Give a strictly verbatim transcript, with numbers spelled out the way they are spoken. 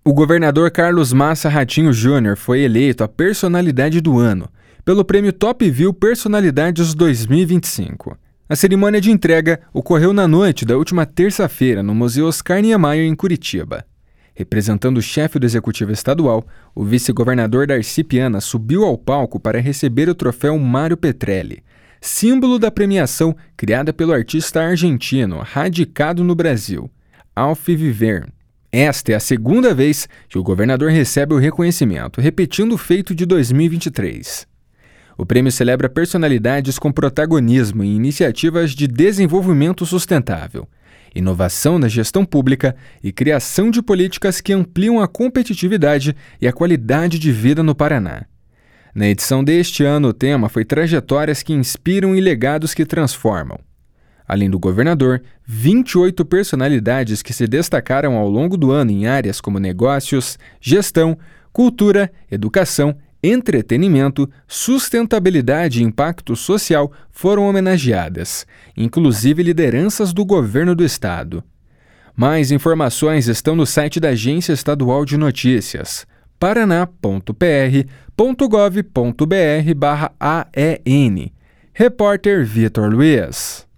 O governador Carlos Massa Ratinho Júnior foi eleito a Personalidade do Ano pelo prêmio Top View Personalidades dois mil e vinte e cinco. A cerimônia de entrega ocorreu na noite da última terça-feira no Museu Oscar Niemeyer, em Curitiba. Representando o chefe do Executivo Estadual, o vice-governador Darcy Piana subiu ao palco para receber o troféu Mário Petrelli, símbolo da premiação criada pelo artista argentino radicado no Brasil, Alf Viverne. Esta é a segunda vez que o governador recebe o reconhecimento, repetindo o feito de dois mil e vinte e três. O prêmio celebra personalidades com protagonismo em iniciativas de desenvolvimento sustentável, inovação na gestão pública e criação de políticas que ampliam a competitividade e a qualidade de vida no Paraná. Na edição deste ano, o tema foi Trajetórias que Inspiram e Legados que Transformam. Além do governador, vinte e oito personalidades que se destacaram ao longo do ano em áreas como negócios, gestão, cultura, educação, entretenimento, sustentabilidade e impacto social foram homenageadas, inclusive lideranças do governo do estado. Mais informações estão no site da Agência Estadual de Notícias, paraná ponto p r ponto gov ponto b r barra A E N. Repórter Vitor Luiz.